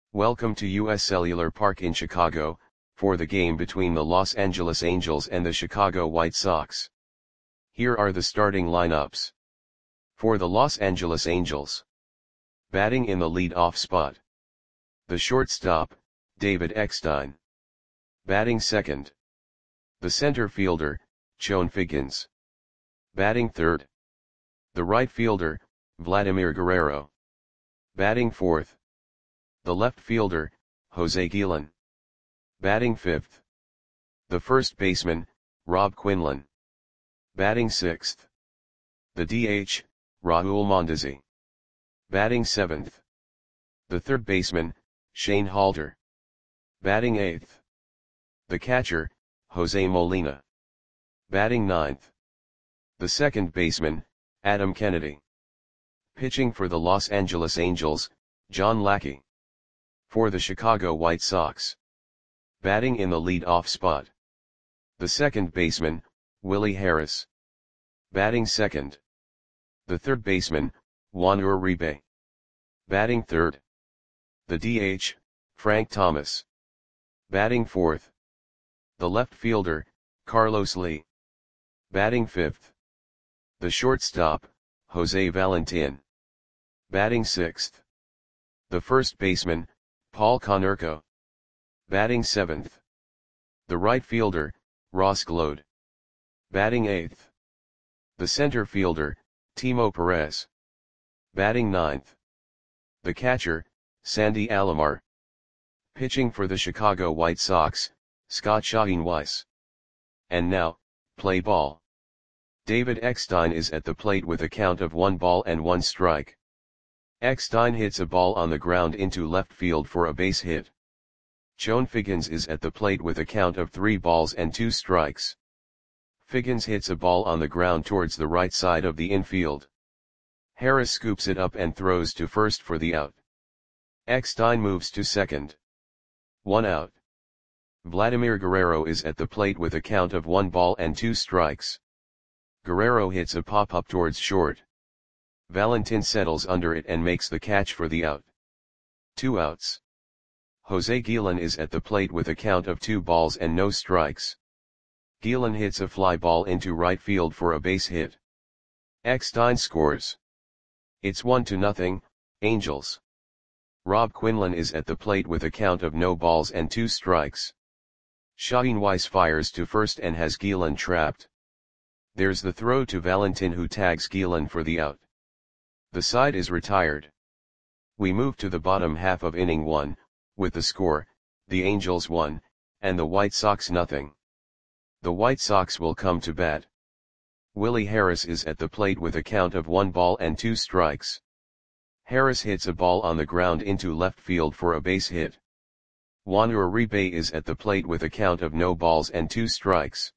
Welcome to US Cellular Park in Chicago, for the game between the Los Angeles Angels and the Chicago White Sox. Here are the starting lineups. For the Los Angeles Angels. Batting in the lead-off spot. The shortstop, David Eckstein. Batting second. The center fielder, Chone Figgins. Batting third. The right fielder, Vladimir Guerrero. Batting fourth. The left fielder, Jose Guillen. Batting fifth. The first baseman, Rob Quinlan. Batting sixth. The DH, Raul Mondesi. Batting seventh. The third baseman, Shane Halter. Batting eighth. The catcher, Jose Molina. Batting ninth. The second baseman, Adam Kennedy. Pitching for the Los Angeles Angels, John Lackey. For the Chicago White Sox. Batting in the lead-off spot. The second baseman, Willie Harris. Batting second. The third baseman, Juan Uribe. Batting third. The DH, Frank Thomas. Batting fourth. The left fielder, Carlos Lee. Batting fifth. The shortstop, Jose Valentin. Batting sixth. The first baseman, Paul Konerko. Batting seventh. The right fielder, Ross Gload. Batting eighth. The center fielder, Timo Perez. Batting ninth. The catcher, Sandy Alomar. Pitching for the Chicago White Sox, Scott Schoenweis. And now, play ball. David Eckstein is at the plate with a count of 1 ball and 1 strike. Eckstein hits a ball on the ground into left field for a base hit. Chone Figgins is at the plate with a count of 3 balls and 2 strikes. Figgins hits a ball on the ground towards the right side of the infield. Harris scoops it up and throws to first for the out. Eckstein moves to second. 1 out. Vladimir Guerrero is at the plate with a count of 1 ball and 2 strikes. Guerrero hits a pop-up towards short. Valentin settles under it and makes the catch for the out. 2 outs. Jose Guillen is at the plate with a count of 2 balls and no strikes. Guillen hits a fly ball into right field for a base hit. Eckstein scores. It's 1-0, Angels. Rob Quinlan is at the plate with a count of no balls and 2 strikes. Schoenweis fires to first and has Guillen trapped. There's the throw to Valentin, who tags Guillen for the out. The side is retired. We move to the bottom half of inning 1, with the score, the Angels 1, and the White Sox 0. The White Sox will come to bat. Willie Harris is at the plate with a count of 1 ball and 2 strikes. Harris hits a ball on the ground into left field for a base hit. Juan Uribe is at the plate with a count of no balls and 2 strikes.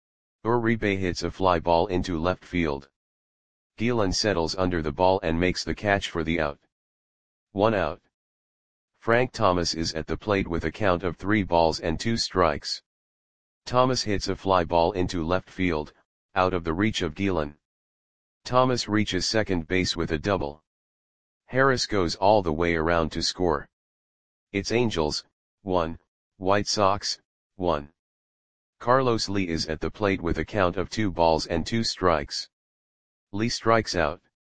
Uribe hits a fly ball into left field. Guillen settles under the ball and makes the catch for the out. 1 out. Frank Thomas is at the plate with a count of 3 balls and 2 strikes. Thomas hits a fly ball into left field, out of the reach of Guillen. Thomas reaches second base with a double. Harris goes all the way around to score. It's Angels 1, White Sox 1. Carlos Lee is at the plate with a count of 2 balls and 2 strikes. Lee strikes out.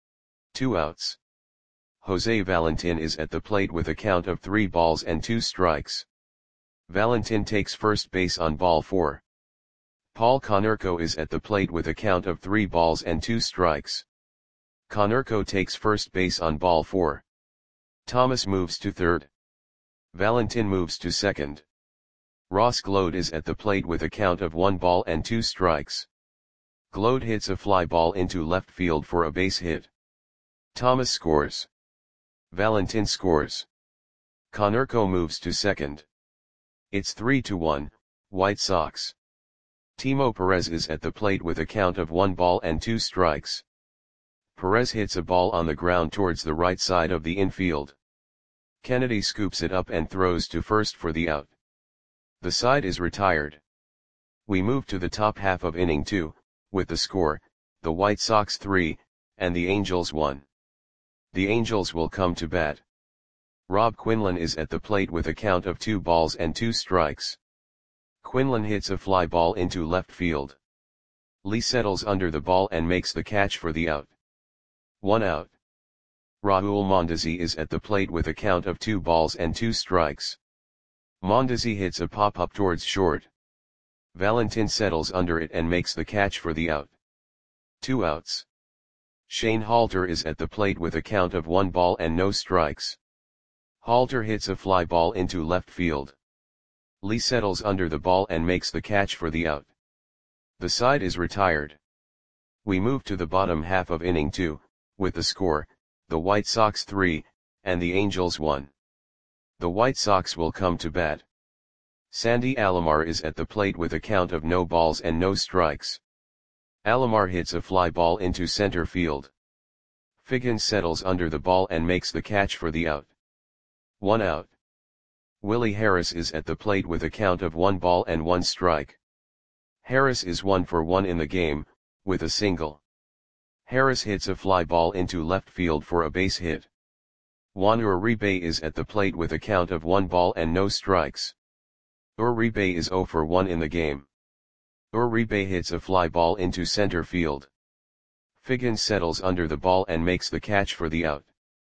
2 outs. Jose Valentin is at the plate with a count of 3 balls and 2 strikes. Valentin takes first base on ball 4. Paul Konerko is at the plate with a count of 3 balls and 2 strikes. Konerko takes first base on ball 4. Thomas moves to third. Valentin moves to second. Ross Gload is at the plate with a count of 1 ball and 2 strikes. Gload hits a fly ball into left field for a base hit. Thomas scores. Valentin scores. Konerko moves to second. It's 3-1, White Sox. Timo Perez is at the plate with a count of 1 ball and 2 strikes. Perez hits a ball on the ground towards the right side of the infield. Kennedy scoops it up and throws to first for the out. The side is retired. We move to the top half of inning 2, with the score, the White Sox 3, and the Angels 1. The Angels will come to bat. Rob Quinlan is at the plate with a count of 2 balls and 2 strikes. Quinlan hits a fly ball into left field. Lee settles under the ball and makes the catch for the out. 1 out. Raul Mondesi is at the plate with a count of 2 balls and 2 strikes. Mondesi hits a pop-up towards short. Valentin settles under it and makes the catch for the out. 2 outs. Shane Halter is at the plate with a count of 1 ball and no strikes. Halter hits a fly ball into left field. Lee settles under the ball and makes the catch for the out. The side is retired. We move to the bottom half of inning 2, with the score, the White Sox 3, and the Angels 1. The White Sox will come to bat. Sandy Alomar is at the plate with a count of no balls and no strikes. Alomar hits a fly ball into center field. Figgins settles under the ball and makes the catch for the out. 1 out. Willie Harris is at the plate with a count of 1 ball and 1 strike. Harris is 1 for 1 in the game, with a single. Harris hits a fly ball into left field for a base hit. Juan Uribe is at the plate with a count of 1 ball and no strikes. Uribe is 0 for 1 in the game. Uribe hits a fly ball into center field. Figgins settles under the ball and makes the catch for the out.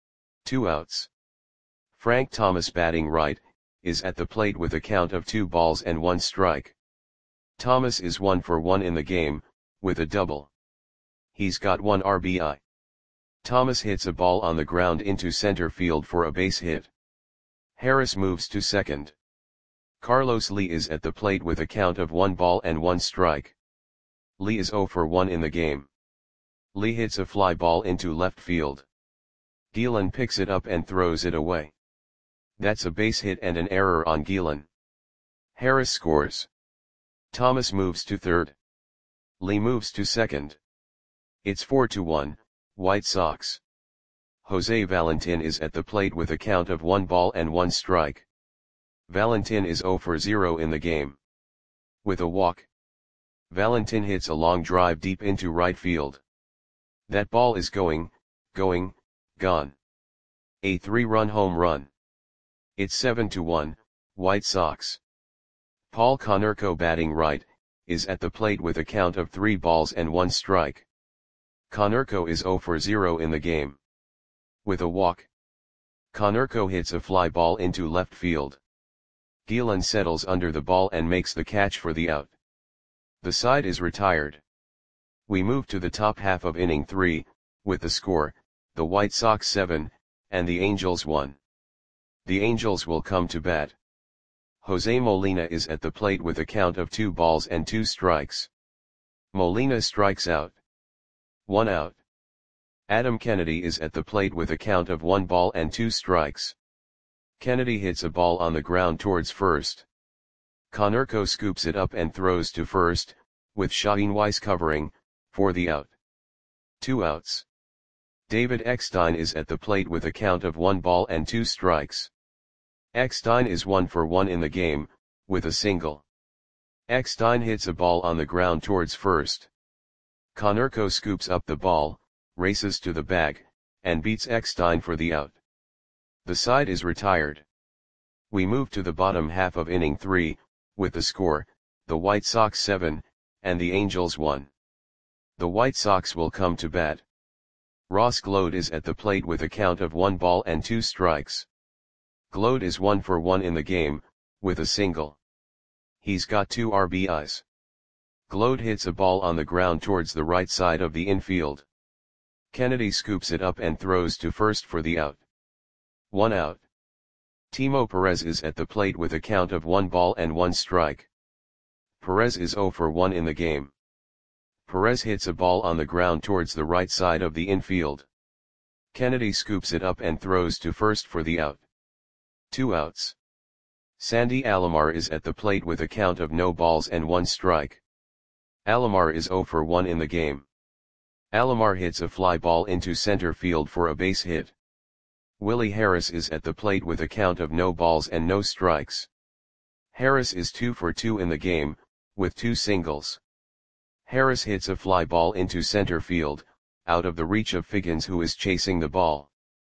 2 outs. Frank Thomas, batting right, is at the plate with a count of 2 balls and 1 strike. Thomas is 1 for 1 in the game, with a double. He's got 1 RBI. Thomas hits a ball on the ground into center field for a base hit. Harris moves to second. Carlos Lee is at the plate with a count of 1 ball and 1 strike. Lee is 0 for 1 in the game. Lee hits a fly ball into left field. Gielan picks it up and throws it away. That's a base hit and an error on Gielan. Harris scores. Thomas moves to third. Lee moves to second. It's 4-1, White Sox. Jose Valentin is at the plate with a count of 1 ball and 1 strike. Valentin is 0 for 0 in the game. With a walk. Valentin hits a long drive deep into right field. That ball is gone. A 3-run home run. It's 7-1, White Sox. Paul Konerko, batting right, is at the plate with a count of 3 balls and 1 strike. Konerko is 0 for 0 in the game. With a walk. Konerko hits a fly ball into left field. Gielan settles under the ball and makes the catch for the out. The side is retired. We move to the top half of inning 3, with the score, the White Sox 7, and the Angels 1. The Angels will come to bat. Jose Molina is at the plate with a count of 2 balls and 2 strikes. Molina strikes out. 1 out. Adam Kennedy is at the plate with a count of 1 ball and 2 strikes. Kennedy hits a ball on the ground towards first. Konerko scoops it up and throws to first, with Shaheen Weiss covering, for the out. 2 outs. David Eckstein is at the plate with a count of 1 ball and 2 strikes. Eckstein is 1 for 1 in the game, with a single. Eckstein hits a ball on the ground towards first. Konerko scoops up the ball, races to the bag, and beats Eckstein for the out. The side is retired. We move to the bottom half of inning 3, with the score, the White Sox 7, and the Angels 1. The White Sox will come to bat. Ross Gload is at the plate with a count of 1 ball and 2 strikes. Gload is 1 for 1 in the game, with a single. He's got 2 RBIs. Gload hits a ball on the ground towards the right side of the infield. Kennedy scoops it up and throws to first for the out. 1 out. Timo Perez is at the plate with a count of 1 ball and 1 strike. Perez is 0 for 1 in the game. Perez hits a ball on the ground towards the right side of the infield. Kennedy scoops it up and throws to first for the out. 2 outs. Sandy Alomar is at the plate with a count of no balls and 1 strike. Alomar is 0 for 1 in the game. Alomar hits a fly ball into center field for a base hit. Willie Harris is at the plate with a count of no balls and no strikes. Harris is 2 for 2 in the game, with 2 singles. Harris hits a fly ball into center field, out of the reach of Figgins, who is chasing the ball.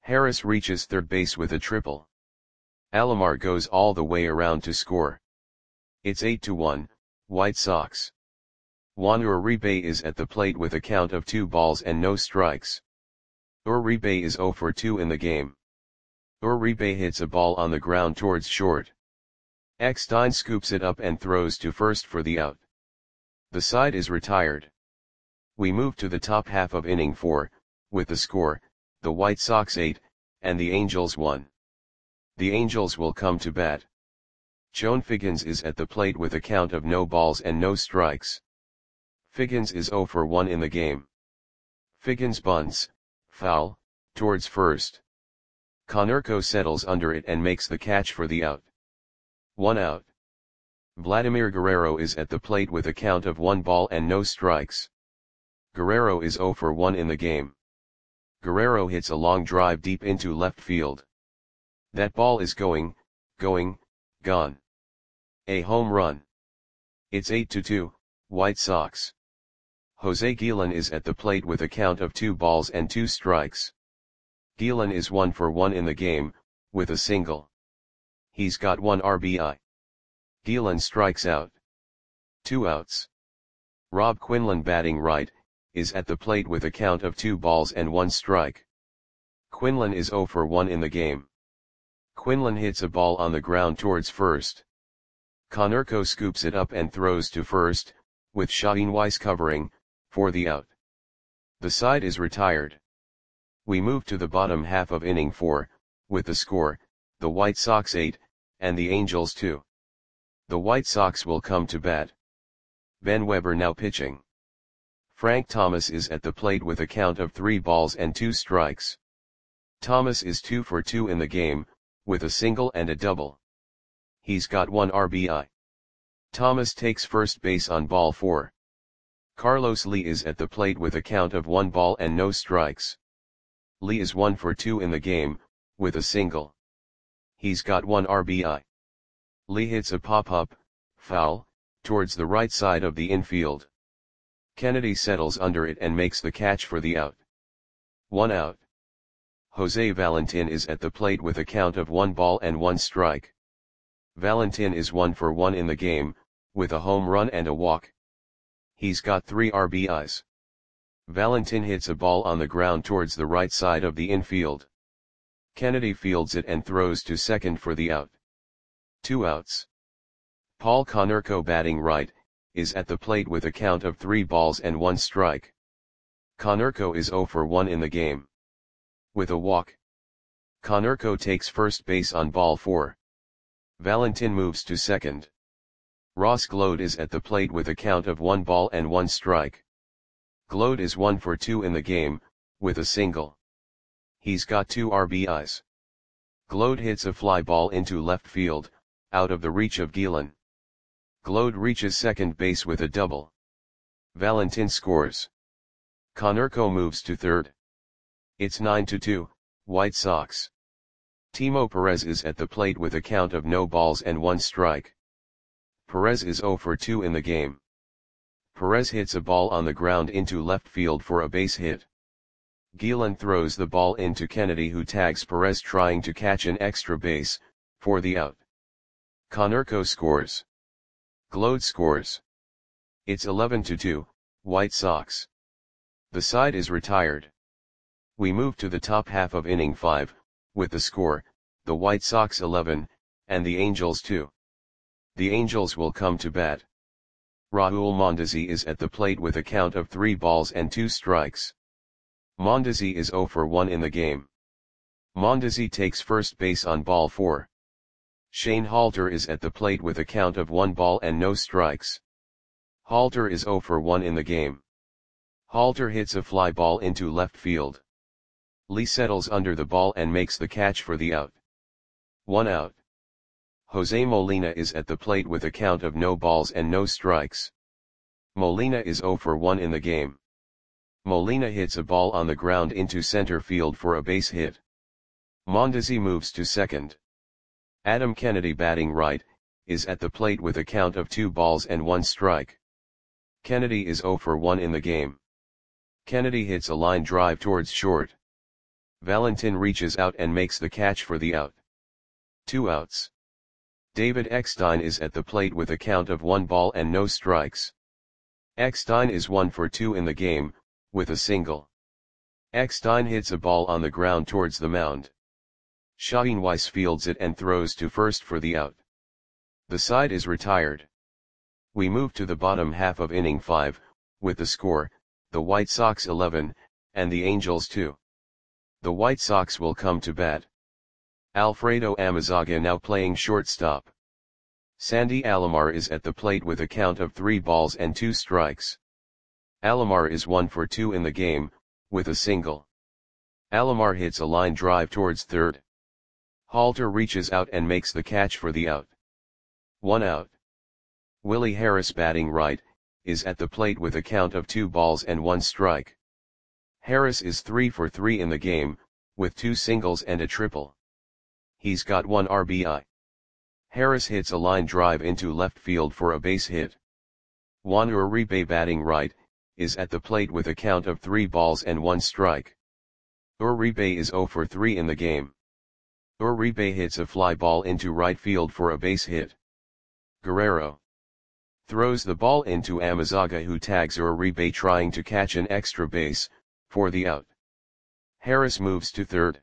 Harris reaches third base with a triple. Alomar goes all the way around to score. It's 8-1, White Sox. Juan Uribe is at the plate with a count of 2 balls and no strikes. Uribe is 0 for 2 in the game. Uribe hits a ball on the ground towards short. Eckstein scoops it up and throws to first for the out. The side is retired. We move to the top half of inning 4, with the score, the White Sox 8, and the Angels 1. The Angels will come to bat. Chone Figgins is at the plate with a count of no balls and no strikes. Figgins is 0 for 1 in the game. Figgins bunts, foul, towards first. Konerko settles under it and makes the catch for the out. 1 out. Vladimir Guerrero is at the plate with a count of 1 ball and no strikes. Guerrero is 0 for 1 in the game. Guerrero hits a long drive deep into left field. That ball is gone. A home run. It's 8-2, White Sox. Jose Guillen is at the plate with a count of 2 balls and 2 strikes. Guillen is 1 for 1 in the game, with a single. He's got 1 RBI. Guillen strikes out. 2 outs. Rob Quinlan, batting right, is at the plate with a count of 2 balls and 1 strike. Quinlan is 0 for 1 in the game. Quinlan hits a ball on the ground towards first. Konerko scoops it up and throws to first, with Shaheen Weiss covering, for the out. The side is retired. We move to the bottom half of inning 4, with the score, the White Sox 8, and the Angels 2. The White Sox will come to bat. Ben Weber now pitching. Frank Thomas is at the plate with a count of 3 balls and 2 strikes. Thomas is 2 for 2 in the game, with a single and a double. He's got 1 RBI. Thomas takes first base on ball 4. Carlos Lee is at the plate with a count of 1 ball and no strikes. Lee is 1 for 2 in the game, with a single. He's got 1 RBI. Lee hits a pop-up, foul, towards the right side of the infield. Kennedy settles under it and makes the catch for the out. 1 out. Jose Valentin is at the plate with a count of 1 ball and 1 strike. Valentin is 1 for 1 in the game, with a home run and a walk. He's got 3 RBIs. Valentin hits a ball on the ground towards the right side of the infield. Kennedy fields it and throws to second for the out. 2 outs. Paul Konerko, batting right, is at the plate with a count of 3 balls and 1 strike. Konerko is 0 for 1 in the game. With a walk. Konerko takes first base on ball 4. Valentin moves to second. Ross Gload is at the plate with a count of 1 ball and 1 strike. Gload is 1 for 2 in the game, with a single. He's got 2 RBIs. Gload hits a fly ball into left field, out of the reach of Guillen. Gload reaches second base with a double. Valentin scores. Konerko moves to third. It's 9-2, White Sox. Timo Perez is at the plate with a count of no balls and 1 strike. Perez is 0 for 2 in the game. Perez hits a ball on the ground into left field for a base hit. Guillen throws the ball into Kennedy, who tags Perez trying to catch an extra base, for the out. Konerko scores. Gload scores. It's 11-2, White Sox. The side is retired. We move to the top half of inning 5, with the score, the White Sox 11, and the Angels 2. The Angels will come to bat. Raul Mondesi is at the plate with a count of 3 balls and 2 strikes. Mondesi is 0 for 1 in the game. Mondesi takes first base on ball 4. Shane Halter is at the plate with a count of 1 ball and no strikes. Halter is 0 for 1 in the game. Halter hits a fly ball into left field. Lee settles under the ball and makes the catch for the out. 1 out. Jose Molina is at the plate with a count of no balls and no strikes. Molina is 0 for 1 in the game. Molina hits a ball on the ground into center field for a base hit. Mondesi moves to second. Adam Kennedy, batting right, is at the plate with a count of 2 balls and 1 strike. Kennedy is 0 for 1 in the game. Kennedy hits a line drive towards short. Valentin reaches out and makes the catch for the out. 2 outs. David Eckstein is at the plate with a count of 1 ball and no strikes. Eckstein is 1 for 2 in the game, with a single. Eckstein hits a ball on the ground towards the mound. Shaheen Weiss fields it and throws to first for the out. The side is retired. We move to the bottom half of inning 5, with the score, the White Sox 11, and the Angels 2. The White Sox will come to bat. Alfredo Amezaga now playing shortstop. Sandy Alomar is at the plate with a count of 3 balls and 2 strikes. Alomar is 1 for 2 in the game, with a single. Alomar hits a line drive towards third. Halter reaches out and makes the catch for the out. 1 out. Willie Harris batting right, is at the plate with a count of 2 balls and 1 strike. Harris is 3 for 3 in the game, with 2 singles and a triple. He's got 1 RBI. Harris hits a line drive into left field for a base hit. Juan Uribe batting right, is at the plate with a count of 3 balls and 1 strike. Uribe is 0 for 3 in the game. Uribe hits a fly ball into right field for a base hit. Guerrero throws the ball into Amezaga, who tags Uribe trying to catch an extra base, for the out. Harris moves to third.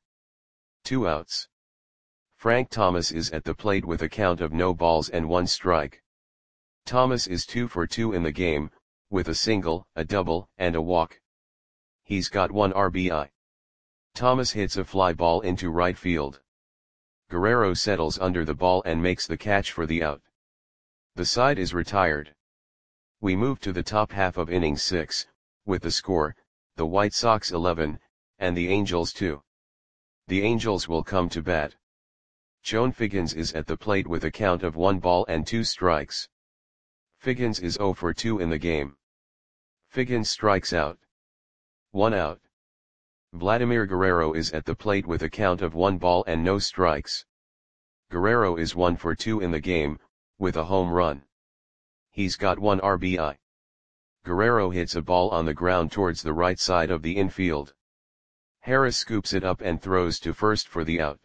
2 outs. Frank Thomas is at the plate with a count of no balls and 1 strike. Thomas is 2 for 2 in the game, with a single, a double, and a walk. He's got 1 RBI. Thomas hits a fly ball into right field. Guerrero settles under the ball and makes the catch for the out. The side is retired. We move to the top half of inning 6, with the score, the White Sox 11, and the Angels 2. The Angels will come to bat. Joan Figgins is at the plate with a count of 1 ball and 2 strikes. Figgins is 0 for 2 in the game. Figgins strikes out. 1 out. Vladimir Guerrero is at the plate with a count of 1 ball and no strikes. Guerrero is 1 for 2 in the game, with a home run. He's got 1 RBI. Guerrero hits a ball on the ground towards the right side of the infield. Harris scoops it up and throws to first for the out.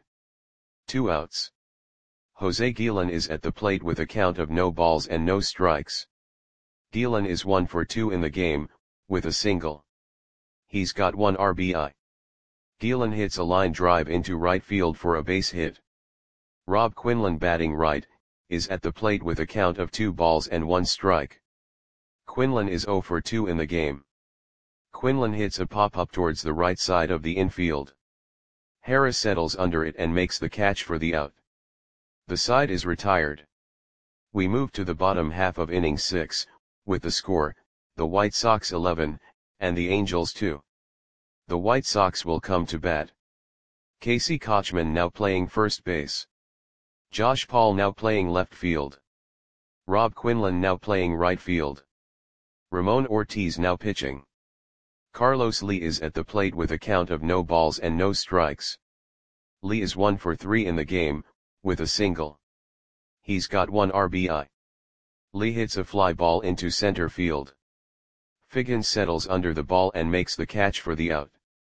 2 outs. Jose Guillen is at the plate with a count of no balls and no strikes. Guillen is 1 for 2 in the game, with a single. He's got 1 RBI. Guillen hits a line drive into right field for a base hit. Rob Quinlan batting right, is at the plate with a count of 2 balls and 1 strike. Quinlan is 0 for 2 in the game. Quinlan hits a pop-up towards the right side of the infield. Harris settles under it and makes the catch for the out. The side is retired. We move to the bottom half of inning 6, with the score, the White Sox 11, and the Angels 2. The White Sox will come to bat. Casey Kotchman now playing first base. Josh Paul now playing left field. Rob Quinlan now playing right field. Ramon Ortiz now pitching. Carlos Lee is at the plate with a count of no balls and no strikes. Lee is 1 for 3 in the game, with a single. He's got 1 RBI. Lee hits a fly ball into center field. Figgins settles under the ball and makes the catch for the out.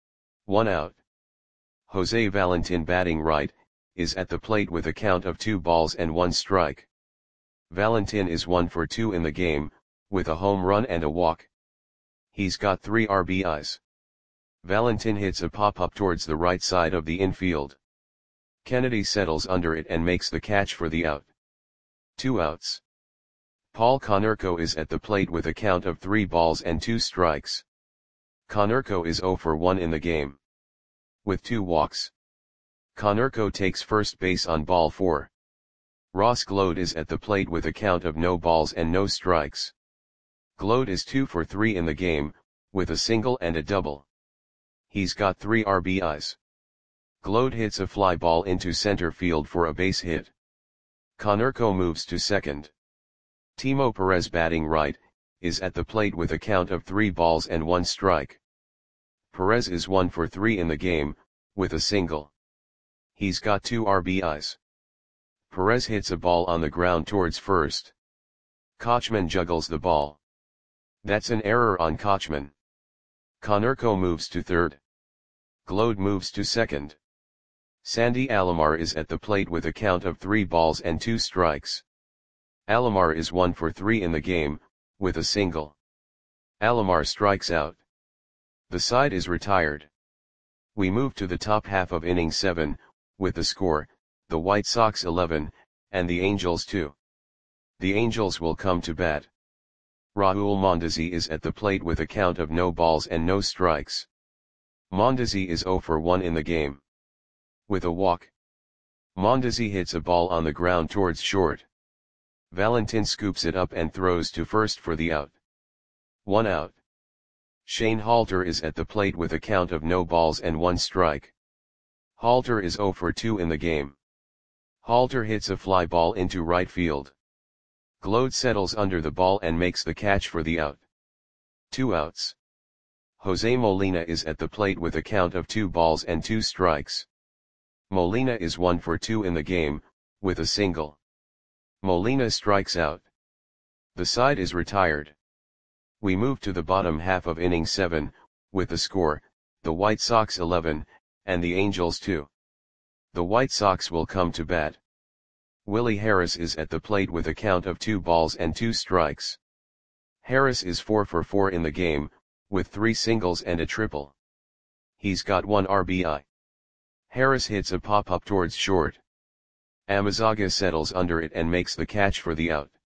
1 out. Jose Valentin batting right, is at the plate with a count of 2 balls and 1 strike. Valentin is 1 for 2 in the game, with a home run and a walk. He's got 3 RBIs. Valentin hits a pop-up towards the right side of the infield. Kennedy settles under it and makes the catch for the out. 2 outs. Paul Konerko is at the plate with a count of 3 balls and 2 strikes. Konerko is 0 for 1 in the game. With 2 walks. Konerko takes first base on ball 4. Ross Gload is at the plate with a count of no balls and no strikes. Gload is 2 for 3 in the game, with a single and a double. He's got 3 RBIs. Gload hits a fly ball into center field for a base hit. Konerko moves to second. Timo Perez batting right, is at the plate with a count of 3 balls and 1 strike. Perez is 1 for 3 in the game, with a single. He's got 2 RBIs. Perez hits a ball on the ground towards first. Kotchman juggles the ball. That's an error on Kotchman. Konerko moves to third. Glode moves to second. Sandy Alomar is at the plate with a count of 3 balls and 2 strikes. Alomar is 1 for 3 in the game, with a single. Alomar strikes out. The side is retired. We move to the top half of inning 7, with the score, the White Sox 11, and the Angels 2. The Angels will come to bat. Raul Mondesi is at the plate with a count of no balls and no strikes. Mondesi is 0 for 1 in the game. With a walk, Mondesi hits a ball on the ground towards short. Valentin scoops it up and throws to first for the out. 1 out. Shane Halter is at the plate with a count of no balls and 1 strike. Halter is 0 for 2 in the game. Halter hits a fly ball into right field. Glode settles under the ball and makes the catch for the out. 2 outs. Jose Molina is at the plate with a count of 2 balls and 2 strikes. Molina is 1 for 2 in the game, with a single. Molina strikes out. The side is retired. We move to the bottom half of inning 7, with the score, the White Sox 11, and the Angels 2. The White Sox will come to bat. Willie Harris is at the plate with a count of 2 balls and 2 strikes. Harris is 4 for 4 in the game, with 3 singles and a triple. He's got 1 RBI. Harris hits a pop-up towards short. Amezaga settles under it and makes the catch for the out.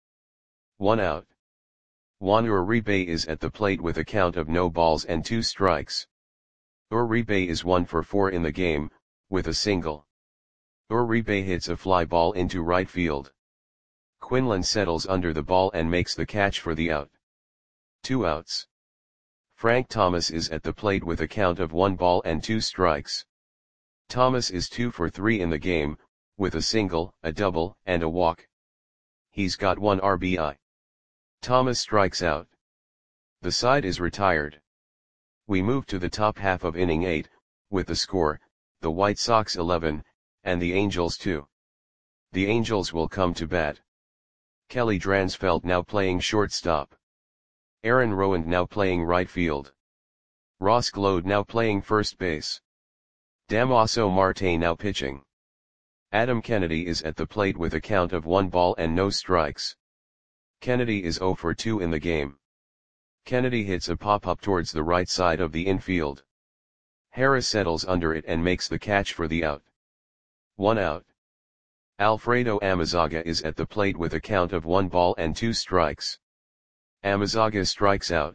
1 out. Juan Uribe is at the plate with a count of no balls and 2 strikes. Uribe is 1 for 4 in the game, with a single. Uribe hits a fly ball into right field. Quinlan settles under the ball and makes the catch for the out. 2 outs. Frank Thomas is at the plate with a count of 1 ball and 2 strikes. Thomas is 2 for 3 in the game, with a single, a double, and a walk. He's got 1 RBI. Thomas strikes out. The side is retired. We move to the top half of inning 8, with the score, the White Sox 11, and the Angels 2. The Angels will come to bat. Kelly Dransfeld now playing shortstop. Aaron Rowand now playing right field. Ross Glode now playing first base. Damaso Marte now pitching. Adam Kennedy is at the plate with a count of 1 ball and no strikes. Kennedy is 0 for 2 in the game. Kennedy hits a pop-up towards the right side of the infield. Harris settles under it and makes the catch for the out. 1 out. Alfredo Amezaga is at the plate with a count of 1 ball and 2 strikes. Amezaga strikes out.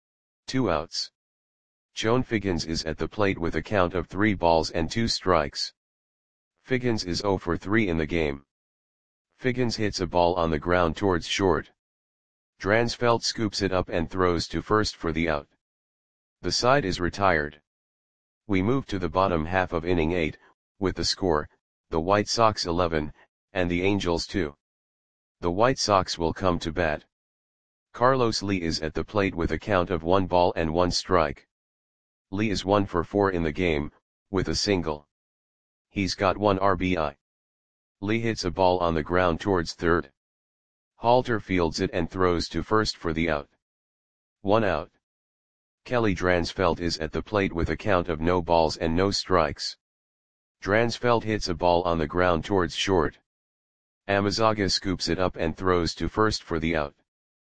2 outs. Joan Figgins is at the plate with a count of 3 balls and 2 strikes. Figgins is 0 for 3 in the game. Figgins hits a ball on the ground towards short. Dransfeld scoops it up and throws to first for the out. The side is retired. We move to the bottom half of inning 8, with the score, the White Sox 11, and the Angels 2. The White Sox will come to bat. Carlos Lee is at the plate with a count of 1 ball and 1 strike. Lee is 1 for 4 in the game, with a single. He's got 1 RBI. Lee hits a ball on the ground towards third. Halter fields it and throws to first for the out. 1 out. Kelly Dransfeld is at the plate with a count of no balls and no strikes. Dransfeld hits a ball on the ground towards short. Amezaga scoops it up and throws to first for the out.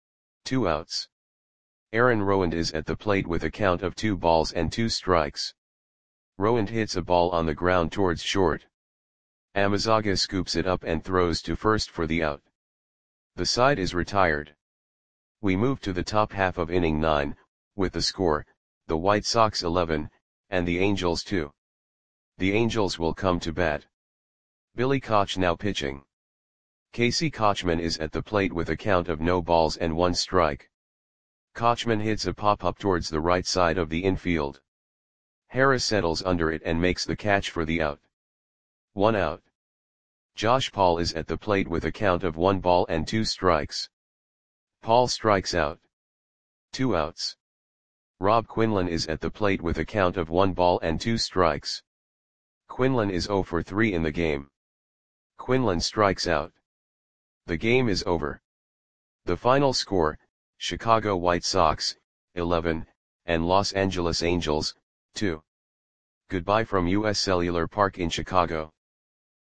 2 outs. Aaron Rowand is at the plate with a count of 2 balls and 2 strikes. Rowand hits a ball on the ground towards short. Amezaga scoops it up and throws to first for the out. The side is retired. We move to the top half of inning 9, with the score, the White Sox 11, and the Angels 2. The Angels will come to bat. Billy Koch now pitching. Casey Kochman is at the plate with a count of no balls and 1 strike. Kochman hits a pop-up towards the right side of the infield. Harris settles under it and makes the catch for the out. 1 out. Josh Paul is at the plate with a count of 1 ball and 2 strikes. Paul strikes out. 2 outs. Rob Quinlan is at the plate with a count of 1 ball and 2 strikes. Quinlan is 0 for 3 in the game. Quinlan strikes out. The game is over. The final score, Chicago White Sox, 11, and Los Angeles Angels, 2. Goodbye from US Cellular Park in Chicago.